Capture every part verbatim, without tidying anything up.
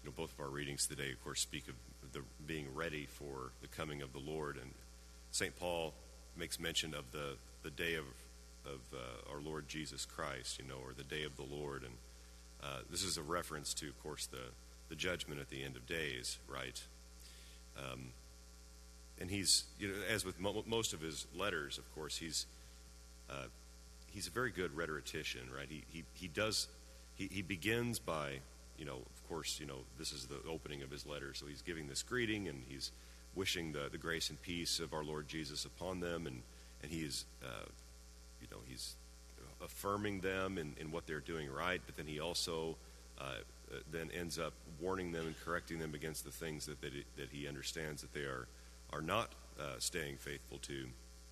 know, both of our readings today, of course, speak of the being ready for the coming of the Lord. And Saint Paul makes mention of the, the day of, of uh, our Lord Jesus Christ, you know, or the day of the Lord. And uh, this is a reference to, of course, the, the judgment at the end of days, right? Um, and he's, you know, as with mo- most of his letters, of course, he's uh, he's a very good rhetorician, right? He he he does he, he begins by, you know, of course, you know, this is the opening of his letter, so he's giving this greeting and he's wishing the, the grace and peace of our Lord Jesus upon them, and and he's uh, you know he's affirming them in, in what they're doing right, but then he also uh, then ends up warning them and correcting them against the things that that, it, that he understands that they are are not uh, staying faithful to.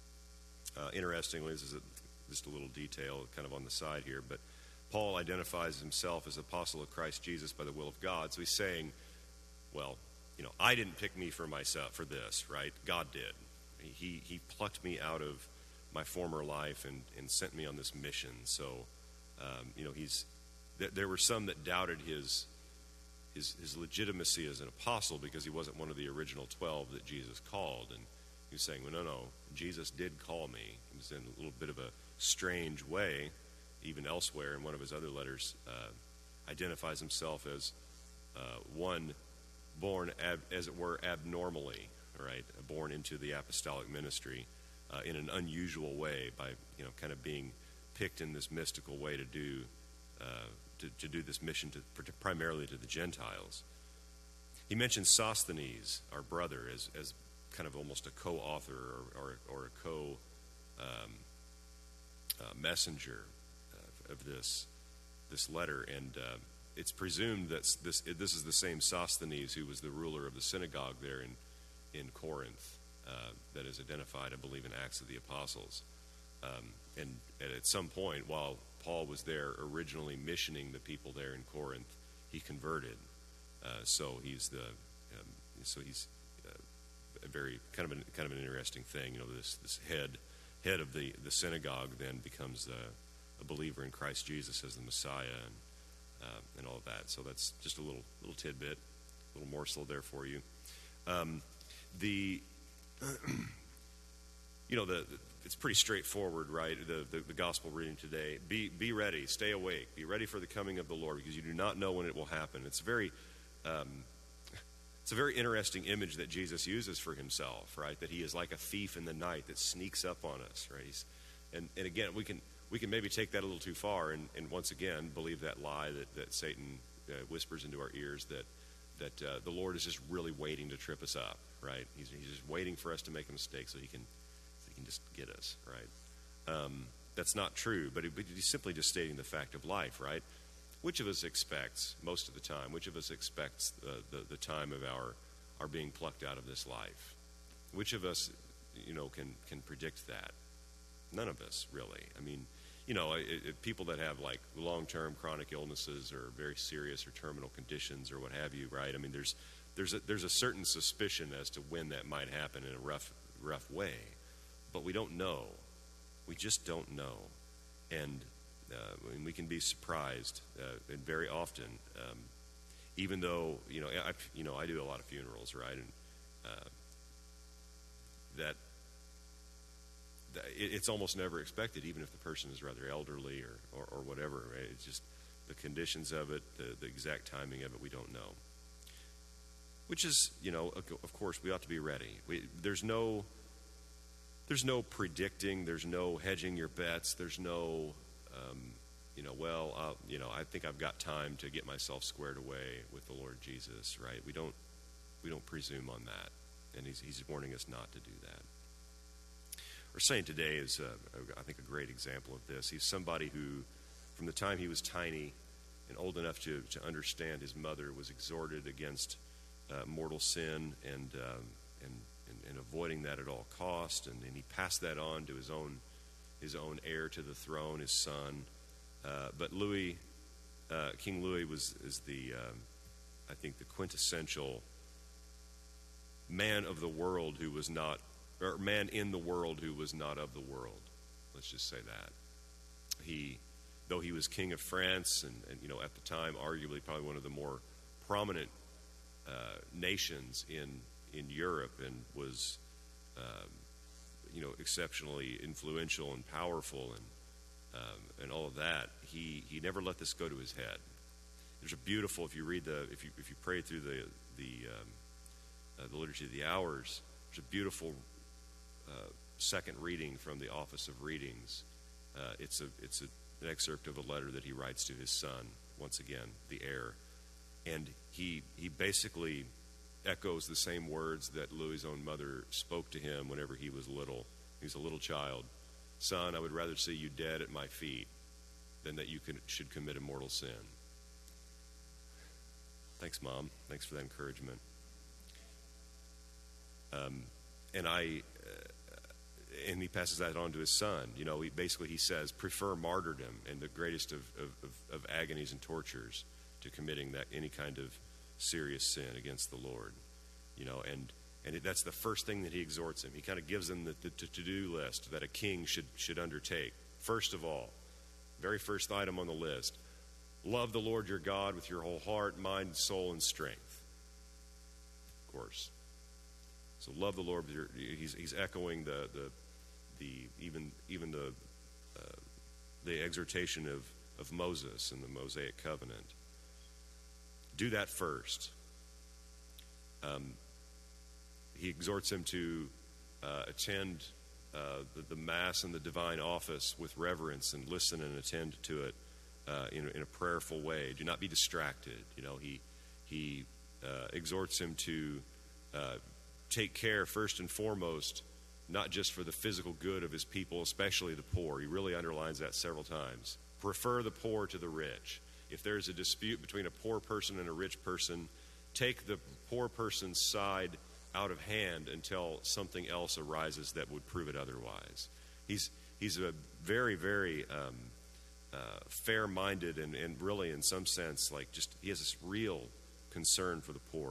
Uh, interestingly, this is a, just a little detail kind of on the side here, but Paul identifies himself as apostle of Christ Jesus by the will of God. So he's saying, well, you know, I didn't pick me for myself for this, right? God did. He he plucked me out of my former life and, and sent me on this mission. So, um, you know, he's th- there were some that doubted his, his his legitimacy as an apostle because he wasn't one of the original twelve that Jesus called. And he was saying, well, no, no, Jesus did call me. He was in a little bit of a strange way, even elsewhere in one of his other letters, uh, identifies himself as uh, one born, ab- as it were, abnormally, right, born into the apostolic ministry uh, in an unusual way by, you know, kind of being picked in this mystical way to do uh, to, to do this mission to, primarily to the Gentiles. He mentions Sosthenes, our brother, as as kind of almost a co-author or or, or a co um, uh, messenger uh, of this this letter, and uh, it's presumed that this this is the same Sosthenes who was the ruler of the synagogue there in in Corinth uh, that is identified, I believe, in Acts of the Apostles. Um, and, and at some point, while Paul was there originally missioning the people there in Corinth, he converted. Uh, so he's the um, so he's uh, a very kind of an kind of an interesting thing. You know, this this head head of the, the synagogue then becomes a, a believer in Christ Jesus as the Messiah and uh, and all of that. So that's just a little little tidbit, a little morsel there for you. Um, the you know the, the it's pretty straightforward, right? The, the the gospel reading today. Be be ready, stay awake, be ready for the coming of the Lord, because you do not know when it will happen. It's very um, it's a very interesting image that Jesus uses for himself, right? That he is like a thief in the night that sneaks up on us, right? He's, and and again, we can we can maybe take that a little too far, and, and once again believe that lie that that Satan uh, whispers into our ears that that uh, the Lord is just really waiting to trip us up, right? He's he's just waiting for us to make a mistake so he can. Can just get us, right? Um, that's not true, but, it, but he's simply just stating the fact of life, right? Which of us expects, most of the time, which of us expects uh, the, the time of our, our being plucked out of this life? Which of us, you know, can, can predict that? None of us, really. I mean, you know, it, it, people that have, like, long-term chronic illnesses or very serious or terminal conditions or what have you, right? I mean, there's, there's, a, there's a certain suspicion as to when that might happen in a rough, rough way. But we don't know. We just don't know. And uh, we can be surprised, uh, and very often, um, even though, you know, I, you know, I do a lot of funerals, right? And uh, that, that it, it's almost never expected, even if the person is rather elderly or, or, or whatever, right? It's just the conditions of it, the, the exact timing of it, we don't know. Which is, you know, of course, we ought to be ready. We, there's no... There's no predicting. There's no hedging your bets. There's no, um, you know, well, I'll, you know, I think I've got time to get myself squared away with the Lord Jesus, right? We don't, we don't presume on that, and he's he's warning us not to do that. Our saint today is, uh, I think, a great example of this. He's somebody who, from the time he was tiny and old enough to to understand his mother, was exhorted against uh, mortal sin and um, and. and avoiding that at all cost, and, and he passed that on to his own his own heir to the throne, his son. Uh, but Louis, uh, King Louis, was is the um, I think the quintessential man of the world who was not, or man in the world who was not of the world. Let's just say that. He, though he was king of France, and, and you know at the time arguably probably one of the more prominent uh, nations in in Europe and was, um, you know, exceptionally influential and powerful and um, and all of that. He he never let this go to his head. There's a beautiful, if you read the, if you if you pray through the the um, uh, the liturgy of the hours, there's a beautiful uh, second reading from the Office of Readings. Uh, it's a it's a, an excerpt of a letter that he writes to his son. Once again, the heir, and he he basically echoes the same words that Louis's own mother spoke to him whenever he was little. He was a little child. Son, I would rather see you dead at my feet than that you can, should commit a mortal sin. Thanks, Mom. Thanks for that encouragement. Um, and I, uh, and he passes that on to his son. You know, he basically he says, prefer martyrdom and the greatest of, of, of, of agonies and tortures to committing that any kind of serious sin against the Lord. You know, and and it, that's the first thing that he exhorts him. He kind of gives him the, the, the to-do list that a king should should undertake. First of all, very first item on the list: love the Lord your God with your whole heart, mind, soul, and strength. Of course. So love the Lord with your. He's he's echoing the the the even even the uh, the exhortation of of Moses in the Mosaic covenant. Do that first. Um, he exhorts him to uh, attend uh, the, the Mass and the divine office with reverence and listen and attend to it uh, in, in a prayerful way. Do not be distracted. You know, he he uh, exhorts him to uh, take care first and foremost, not just for the physical good of his people, especially the poor. He really underlines that several times. Prefer the poor to the rich. If there's a dispute between a poor person and a rich person, take the poor person's side out of hand until something else arises that would prove it otherwise. He's he's a very, very um, uh, fair-minded and, and really, in some sense, like just he has this real concern for the poor.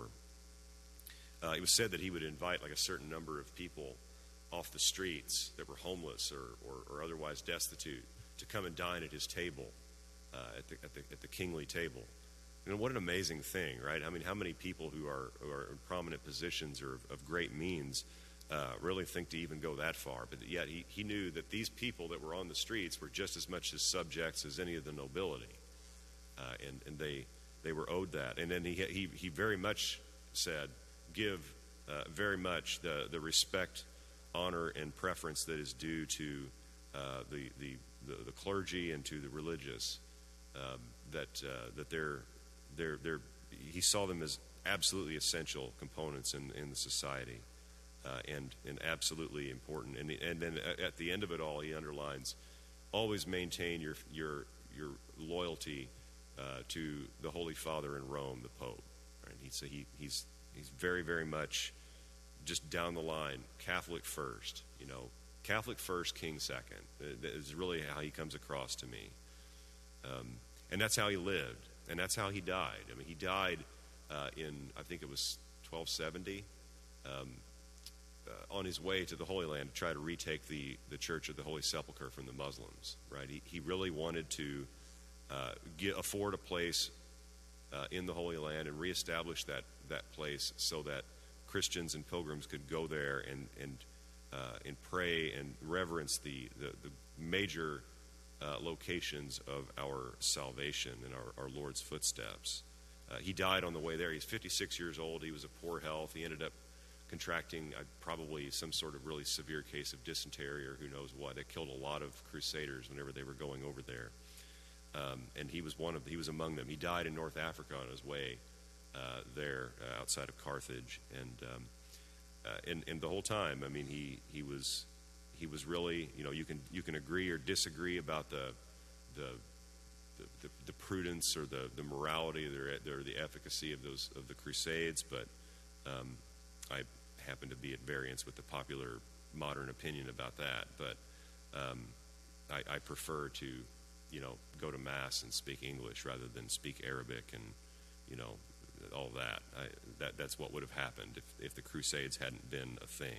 Uh, it was said that he would invite like a certain number of people off the streets that were homeless or, or, or otherwise destitute to come and dine at his table. Uh, at the at the at the kingly table. You know, what an amazing thing, right? I mean, how many people who are who are in prominent positions or of, of great means uh, really think to even go that far? But yet he, he knew that these people that were on the streets were just as much his subjects as any of the nobility, uh, and and they they were owed that. And then he he he very much said, give uh, very much the the respect, honor, and preference that is due to uh, the, the the the clergy and to the religious. Um, that uh, that they're they're they're he saw them as absolutely essential components in in the society, uh, and and absolutely important. And and then at the end of it all, he underlines, always maintain your your your loyalty uh, to the Holy Father in Rome, the Pope. Right? He so he he's he's very very much just down the line, Catholic first. You know, Catholic first, King second. That is really how he comes across to me. Um, and that's how he lived, and that's how he died. I mean, he died uh, in, I think it was twelve seventy, um, uh, on his way to the Holy Land to try to retake the, the Church of the Holy Sepulchre from the Muslims, right? He, he really wanted to uh, get, afford a place uh, in the Holy Land and reestablish that, that place so that Christians and pilgrims could go there and, and, uh, and pray and reverence the, the, the major Uh, locations of our salvation and our, our Lord's footsteps. Uh, he died on the way there. He's fifty-six years old. He was of poor health. He ended up contracting uh, probably some sort of really severe case of dysentery or who knows what. That killed a lot of crusaders whenever they were going over there. Um, and he was one of he was among them. He died in North Africa on his way uh, there uh, outside of Carthage. And, um, uh, and and the whole time, I mean, he he was. He was really, you know, you can you can agree or disagree about the the the, the, the prudence or the, the morality or the, the efficacy of those of the Crusades, but um, I happen to be at variance with the popular modern opinion about that. But um, I, I prefer to, you know, go to Mass and speak English rather than speak Arabic and, you know, all that. I, that that's what would have happened if, if the Crusades hadn't been a thing.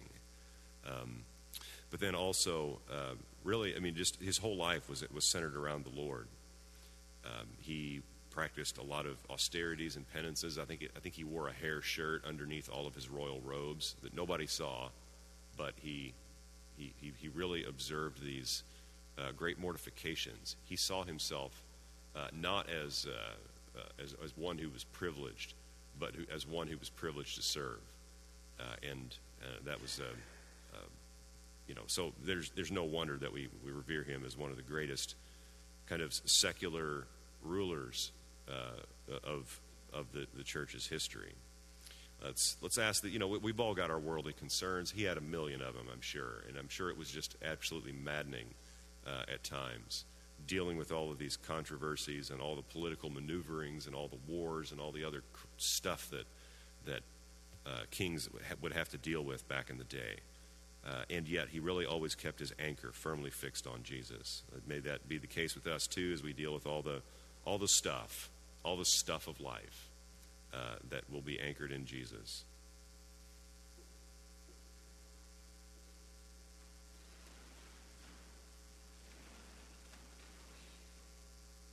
Um, But then also, uh, really, I mean, just his whole life was was centered around the Lord. Um, he practiced a lot of austerities and penances. I think it, I think he wore a hair shirt underneath all of his royal robes that nobody saw, but he he he, he really observed these uh, great mortifications. He saw himself uh, not as, uh, uh, as as one who was privileged, but who, as one who was privileged to serve, uh, and uh, that was. Uh, uh, You know, so there's there's no wonder that we, we revere him as one of the greatest kind of secular rulers uh, of of the, the church's history. Let's let's ask that, you know, we, we've all got our worldly concerns. He had a million of them, I'm sure, and I'm sure it was just absolutely maddening uh, at times, dealing with all of these controversies and all the political maneuverings and all the wars and all the other stuff that that uh, kings would have to deal with back in the day. Uh, and yet he really always kept his anchor firmly fixed on Jesus. Uh, may that be the case with us too, as we deal with all the all the stuff, all the stuff of life uh, that will be anchored in Jesus.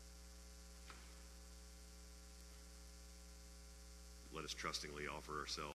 Let us trustingly offer ourselves